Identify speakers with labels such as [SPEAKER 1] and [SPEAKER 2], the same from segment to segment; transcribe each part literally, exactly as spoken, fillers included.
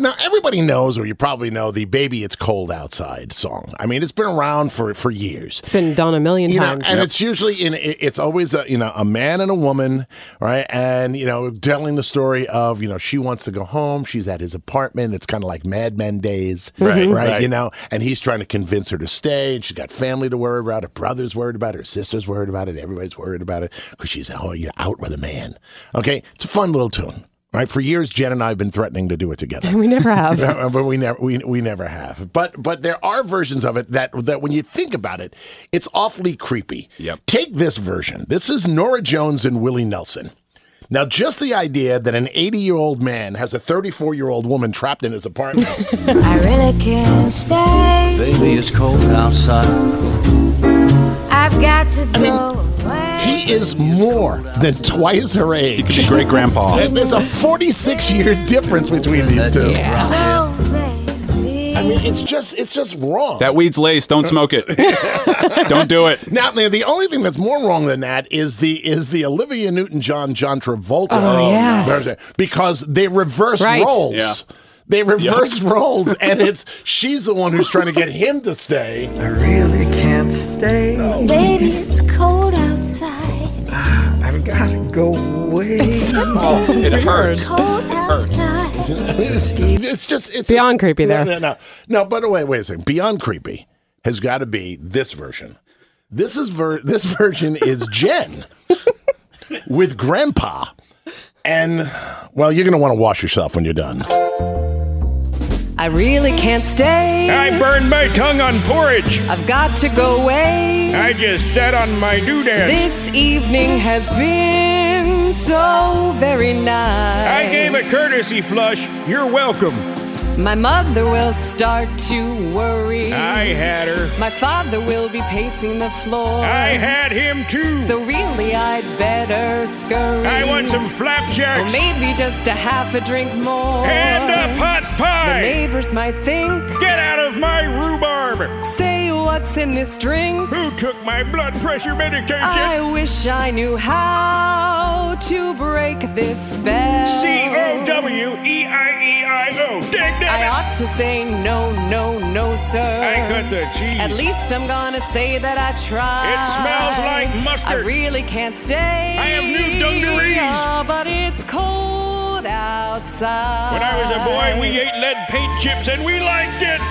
[SPEAKER 1] Now, everybody knows, or you probably know, the Baby It's Cold Outside song. I mean, it's been around for, for years.
[SPEAKER 2] It's been done a million
[SPEAKER 1] you
[SPEAKER 2] times.
[SPEAKER 1] Know, and
[SPEAKER 2] yep.
[SPEAKER 1] it's usually, in it's always, a, you know, a man and a woman, right? And, you know, telling the story of, you know, she wants to go home. She's at his apartment. It's kind of like Mad Men days,
[SPEAKER 3] right,
[SPEAKER 1] right?
[SPEAKER 3] right?
[SPEAKER 1] You know, and he's trying to convince her to stay. And she's got family to worry about. Her brother's worried about it. Her sister's worried about it. Everybody's worried about it because she's oh, you know, out with a man. Okay? It's a fun little tune. Right, for years, Jen and I have been threatening to do it together.
[SPEAKER 2] We never have,
[SPEAKER 1] but we never, we we never have. But but there are versions of it that that when you think about it, it's awfully creepy.
[SPEAKER 3] Yep.
[SPEAKER 1] Take this version. This is Norah Jones and Willie Nelson. Now, just the idea that an eighty-year-old man has a thirty-four-year-old woman trapped in his apartment.
[SPEAKER 4] I really can't stay.
[SPEAKER 5] Baby, it's cold outside.
[SPEAKER 4] I've got to go.
[SPEAKER 1] I mean, he is more than twice her age.
[SPEAKER 3] He could be great grandpa.
[SPEAKER 1] There's a forty-six year difference between these two.
[SPEAKER 2] Yeah.
[SPEAKER 4] So, baby.
[SPEAKER 1] I mean, it's just it's just wrong.
[SPEAKER 3] That weed's laced. Don't smoke it. Don't do it.
[SPEAKER 1] Now, the only thing that's more wrong than that is the is the Olivia Newton-John, John Travolta.
[SPEAKER 2] Oh, yes.
[SPEAKER 1] version, because they reverse
[SPEAKER 2] Right.
[SPEAKER 1] roles.
[SPEAKER 3] Yeah.
[SPEAKER 1] They reverse roles, and it's she's the one who's trying to get him to stay.
[SPEAKER 6] I really can't stay.
[SPEAKER 4] Baby, it's cold outside.
[SPEAKER 6] I've got to go away.
[SPEAKER 3] Oh, it hurts.
[SPEAKER 4] Cold
[SPEAKER 3] hurts.
[SPEAKER 4] outside.
[SPEAKER 1] It's just it's
[SPEAKER 2] Beyond creepy there.
[SPEAKER 1] No, no, no. No, by the way, wait a second. Beyond creepy has got to be this version. This is ver- this version is Jen with Grandpa, and well, you're gonna want to wash yourself when you're done.
[SPEAKER 7] I really can't stay.
[SPEAKER 8] I burned my tongue on porridge.
[SPEAKER 7] I've got to go away.
[SPEAKER 8] I just sat on my doodads.
[SPEAKER 7] This evening has been so very nice.
[SPEAKER 8] I gave a courtesy flush. You're welcome.
[SPEAKER 7] My mother will start to worry.
[SPEAKER 8] I had her.
[SPEAKER 7] My father will be pacing the floor.
[SPEAKER 8] I had him too.
[SPEAKER 7] So really I'd better scurry.
[SPEAKER 8] I want some flapjacks.
[SPEAKER 7] Or maybe just a half a drink more.
[SPEAKER 8] And a pot pie.
[SPEAKER 7] The neighbors might think.
[SPEAKER 8] Get out of my rhubarb.
[SPEAKER 7] Say what's in this drink.
[SPEAKER 8] Who took my blood pressure medication?
[SPEAKER 7] I wish I knew how to break this spell.
[SPEAKER 8] C O W E I E I O. Dig
[SPEAKER 7] I ought to say no, no, no, sir.
[SPEAKER 8] I cut the cheese.
[SPEAKER 7] At least I'm gonna say that I tried.
[SPEAKER 8] It smells like mustard.
[SPEAKER 7] I really can't stay.
[SPEAKER 8] I have new dungarees.
[SPEAKER 7] Oh, but it's cold outside.
[SPEAKER 8] When I was a boy, we ate lead paint chips and we liked it.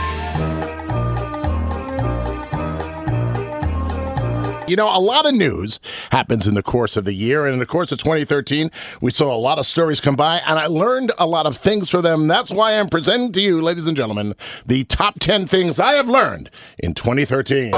[SPEAKER 1] You know, a lot of news happens in the course of the year, and in the course of twenty thirteen, we saw a lot of stories come by, and I learned a lot of things from them. That's why I'm presenting to you, ladies and gentlemen, the top ten things I have learned in twenty thirteen.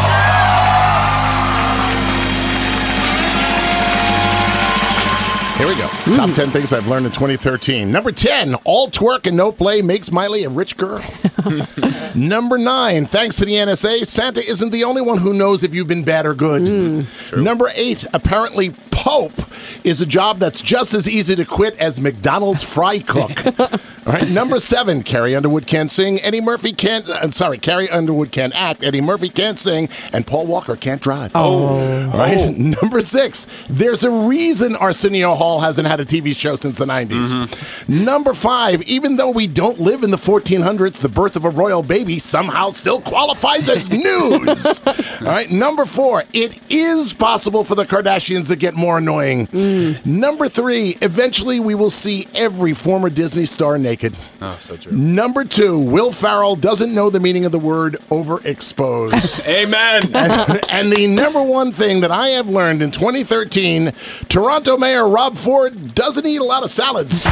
[SPEAKER 1] Here we go. Ooh. Top ten things I've learned in twenty thirteen. Number ten, all twerk and no play makes Miley a rich girl. Number nine, thanks to the N S A, Santa isn't the only one who knows if you've been bad or good. Mm. Number eight, apparently Pope is a job that's just as easy to quit as McDonald's fry cook. All right, number seven, Carrie Underwood can't sing, Eddie Murphy can't, I'm sorry, Carrie Underwood can't act, Eddie Murphy can't sing, and Paul Walker can't drive.
[SPEAKER 2] Oh.
[SPEAKER 1] All right, oh. Number six, there's a reason Arsenio Hall hasn't had a T V show since the nineties. Mm-hmm. Number five, even though we don't live in the fourteen hundreds, the birth of a royal baby somehow still qualifies as news. All right, number four, it is possible for the Kardashians to get more annoying. Mm. Number three, eventually we will see every former Disney star naked.
[SPEAKER 3] Oh, so true.
[SPEAKER 1] Number two, Will Ferrell doesn't know the meaning of the word overexposed.
[SPEAKER 3] Amen.
[SPEAKER 1] And, and the number one thing that I have learned in twenty thirteen, Toronto Mayor Rob Ford doesn't eat a lot of salads.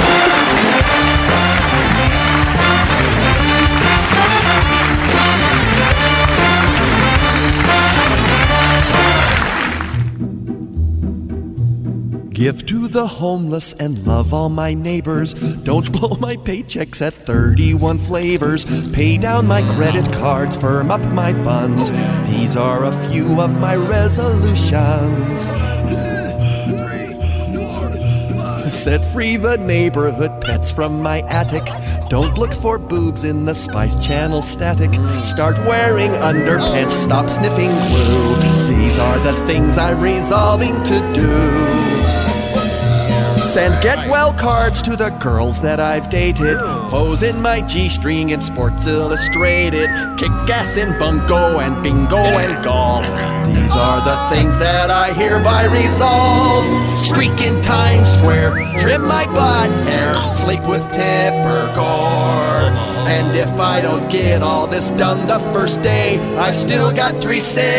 [SPEAKER 9] Give to the homeless and love all my neighbors. Don't blow my paychecks at thirty-one flavors. Pay down my credit cards, firm up my buns. These are a few of my resolutions. Set free the neighborhood pets from my attic. Don't look for boobs in the Spice Channel static. Start wearing underpants, stop sniffing glue. These are the things I'm resolving to do. Send get well cards to the girls that I've dated. Pose in my G-string in Sports Illustrated. Kick ass in bungo and bingo and golf. These are the things that I hereby resolve. Streak in Times Square, trim my butt hair, sleep with Tipper Gore. And if I don't get all this done the first day, I've still got three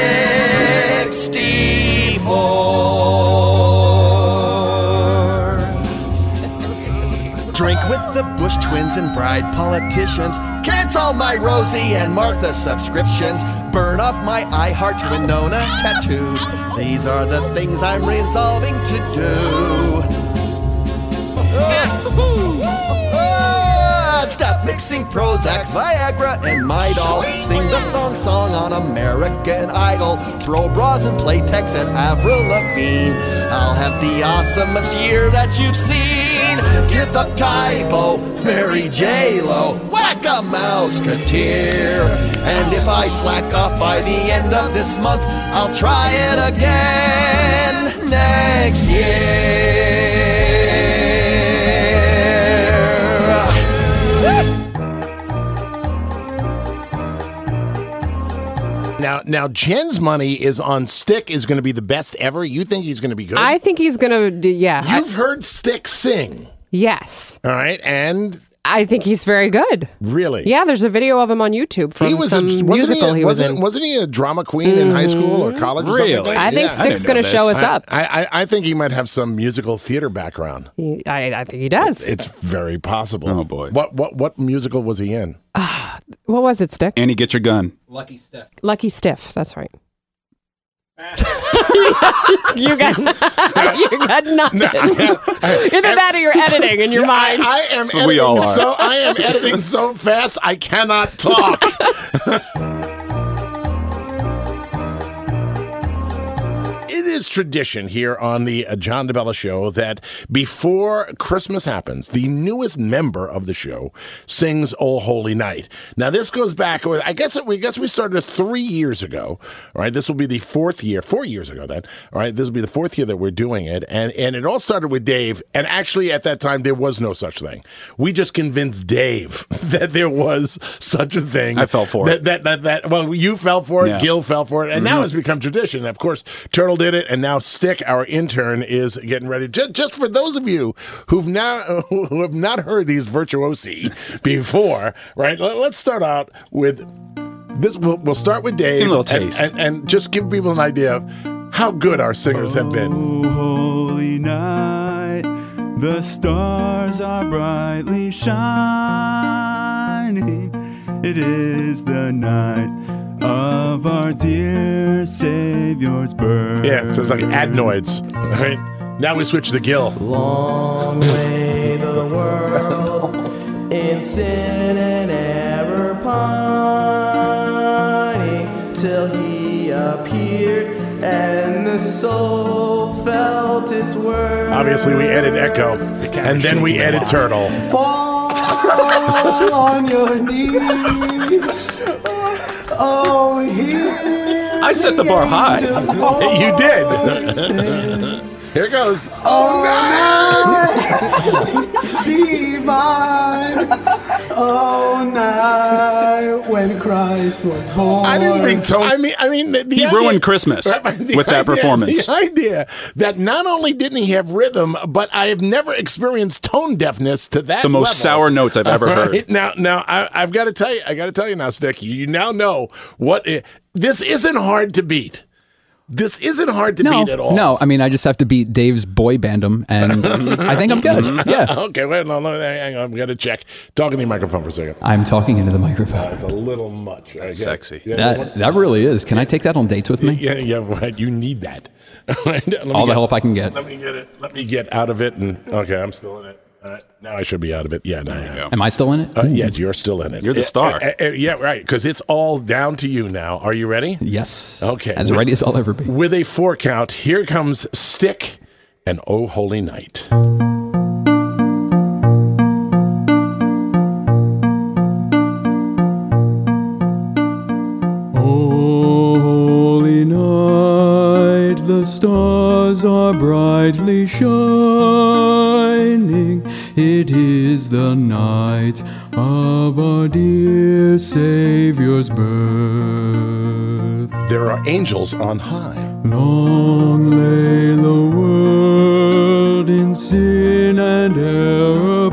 [SPEAKER 9] sixty-four. Drink with the Bush twins and bride politicians. Cancel my Rosie and Martha subscriptions. Burn off my I Heart Winona tattoo. These are the things I'm resolving to do. Stop mixing Prozac, Viagra, and Midol. Sing the thong song on American Idol. Throw bras and playtex at Avril Lavigne. I'll have the awesomest year that you've seen. Give up Tybo, marry J-Lo, whack a Mouseketeer. And if I slack off by the end of this month, I'll try it again next year.
[SPEAKER 1] Now, now Jen's money is on Stick is going to be the best ever. You think he's going to be good?
[SPEAKER 2] I think he's going to do, yeah.
[SPEAKER 1] You've I, heard Stick sing.
[SPEAKER 2] Yes.
[SPEAKER 1] All right, and...
[SPEAKER 2] I think he's very good.
[SPEAKER 1] Really?
[SPEAKER 2] Yeah, there's a video of him on YouTube from
[SPEAKER 1] he was
[SPEAKER 2] some
[SPEAKER 1] a,
[SPEAKER 2] musical he, a,
[SPEAKER 1] he was
[SPEAKER 2] wasn't,
[SPEAKER 1] in. Wasn't he a drama queen mm-hmm. in high school or college or
[SPEAKER 3] really?
[SPEAKER 1] something?
[SPEAKER 2] I think
[SPEAKER 1] yeah.
[SPEAKER 2] Stick's going to show us
[SPEAKER 1] I,
[SPEAKER 2] up.
[SPEAKER 1] I, I, I think he might have some musical theater background.
[SPEAKER 2] He, I, I think he does.
[SPEAKER 1] It's very possible.
[SPEAKER 3] Oh, boy.
[SPEAKER 1] What what what musical was he in?
[SPEAKER 2] Uh, what was it, Stick?
[SPEAKER 3] Annie, Get Your Gun.
[SPEAKER 10] Lucky Stiff.
[SPEAKER 2] Lucky Stiff, that's right. you got you got nothing. No, I, I, Either that or you're editing in your mind.
[SPEAKER 1] I, I am editing
[SPEAKER 3] we all are.
[SPEAKER 1] so I am editing so fast I cannot talk. It is tradition here on the uh, John DeBella Show that before Christmas happens, the newest member of the show sings "O Holy Night." Now, this goes back. I guess it, we guess we started this three years ago. All right, this will be the fourth year, four years ago. Then, all right, this will be the fourth year that we're doing it, and and it all started with Dave. And actually, at that time, there was no such thing. We just convinced Dave that there was such a thing.
[SPEAKER 3] I fell for
[SPEAKER 1] that,
[SPEAKER 3] it.
[SPEAKER 1] That that that. Well, you fell for it.
[SPEAKER 3] Yeah.
[SPEAKER 1] Gil fell for it, and
[SPEAKER 3] mm-hmm.
[SPEAKER 1] now it's become tradition. Of course, Turtle did it, and now Stick, our intern, is getting ready. Just, just for those of you who've now who have not heard these virtuosi before, right? Let, let's start out with this. We'll, we'll start with Dave,
[SPEAKER 3] give a little taste,
[SPEAKER 1] and, and, and just give people an idea of how good our singers have been.
[SPEAKER 11] Oh, holy night, the stars are brightly shining. It is the night of our dear Savior's birth.
[SPEAKER 1] Yeah, so it's like adenoids. Right? Now we switch to Gil.
[SPEAKER 12] Long lay the world in sin and error pining, till he appeared and the soul felt its worth.
[SPEAKER 1] Obviously, we edit Echo, and then we edit Turtle.
[SPEAKER 12] Fall on your knees. Oh, here
[SPEAKER 3] I set the bar high.
[SPEAKER 1] You did. Here it goes.
[SPEAKER 12] Oh, night divine. Oh, night when Christ was born.
[SPEAKER 1] I didn't think so. I mean, I mean, the, the
[SPEAKER 3] he
[SPEAKER 1] idea,
[SPEAKER 3] ruined Christmas
[SPEAKER 1] the
[SPEAKER 3] with that
[SPEAKER 1] idea,
[SPEAKER 3] performance.
[SPEAKER 1] The idea that not only didn't he have rhythm, but I have never experienced tone deafness to that.
[SPEAKER 3] The most
[SPEAKER 1] level.
[SPEAKER 3] sour notes I've ever heard.
[SPEAKER 1] Right? Now, now I, I've got to tell you, I got to tell you now, Stick. You now know what it, this isn't hard to beat. This isn't hard to
[SPEAKER 10] no,
[SPEAKER 1] beat at all.
[SPEAKER 10] No, I mean, I just have to beat Dave's boy bandum, and I think I'm good. Yeah.
[SPEAKER 1] Okay, wait, no, no, hang on. We got to check. Talk in the microphone for a second.
[SPEAKER 10] I'm talking into the microphone.
[SPEAKER 1] That's a little much.
[SPEAKER 3] That's sexy.
[SPEAKER 1] Yeah,
[SPEAKER 10] that that really is. Can I take that on dates with me?
[SPEAKER 1] Yeah, yeah, right. You need that. Right,
[SPEAKER 10] all the
[SPEAKER 1] get,
[SPEAKER 10] help I can get.
[SPEAKER 1] Let me get it. Let me get out of it. And okay, I'm still in it. All right, now I should be out of it. Yeah, now I am.
[SPEAKER 10] Am I still in it?
[SPEAKER 1] Uh, yes, you're still in it.
[SPEAKER 3] You're the star.
[SPEAKER 1] Uh, uh, uh, yeah, right. Because it's all down to you now. Are you ready?
[SPEAKER 10] Yes.
[SPEAKER 1] Okay.
[SPEAKER 10] As
[SPEAKER 1] with,
[SPEAKER 10] ready as I'll ever be.
[SPEAKER 1] With a four count, here comes Stick and Oh Holy Night.
[SPEAKER 11] Oh, holy night, the stars are brightly shining. night of our dear Savior's birth.
[SPEAKER 1] There are angels on high.
[SPEAKER 11] Long lay the world in sin and error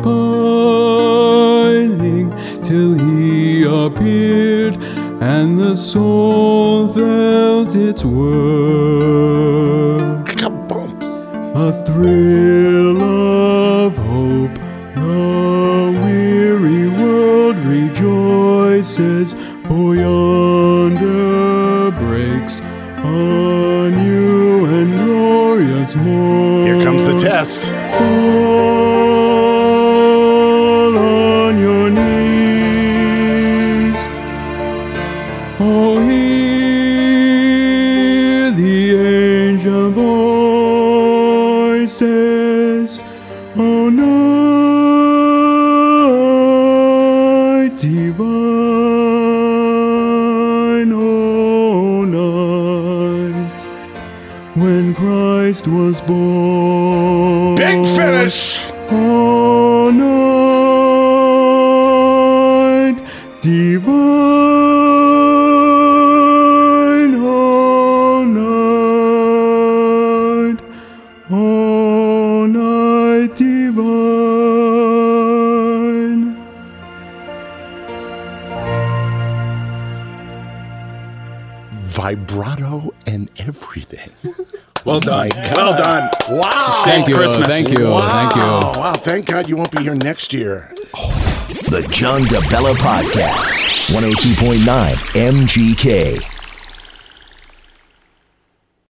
[SPEAKER 11] pining, till he appeared and the soul felt its worth. A thrill of hope, the weary world rejoices, for yonder breaks a new and glorious morn.
[SPEAKER 1] Here comes the test.
[SPEAKER 11] Fall on your knees. Oh, hear the angel voices. Oh, night divine, oh, night when Christ was born.
[SPEAKER 1] Big finish.
[SPEAKER 11] Oh, night divine, oh, night, oh, night divine.
[SPEAKER 1] Vibrato and everything.
[SPEAKER 3] Well done.
[SPEAKER 1] my
[SPEAKER 3] Well
[SPEAKER 1] God.
[SPEAKER 3] done.
[SPEAKER 1] Wow.
[SPEAKER 10] Thank you.
[SPEAKER 3] Christmas.
[SPEAKER 10] Thank you.
[SPEAKER 1] Wow.
[SPEAKER 10] Thank you.
[SPEAKER 1] Wow. Thank God you won't be here next year.
[SPEAKER 13] The John DeBella Podcast, one oh two point nine M G K.